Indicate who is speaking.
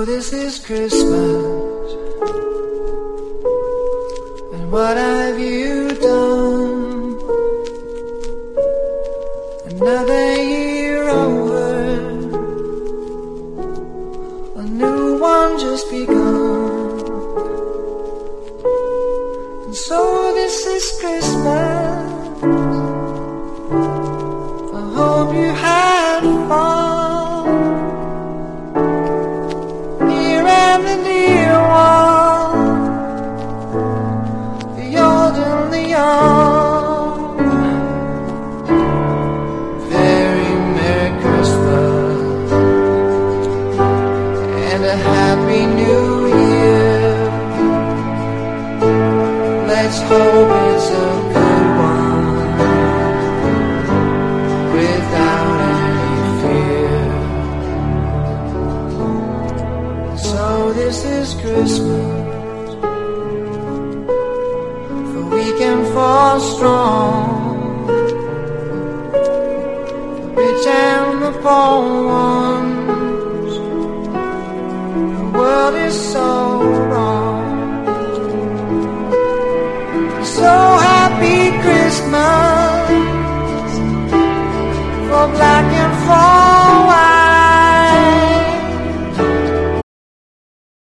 Speaker 1: this is Christmas, and what have you done? Another year over, a new one just begun. And so this is Christmas, I hope you had fun. The near one, the old and the young. Very Merry Christmas and a Happy New Year. Let's hope it's a good one without any fear. So this is Christmas, for we can fall strong, the rich and the poor ones. The world is so wrong. So happy Christmas for black and for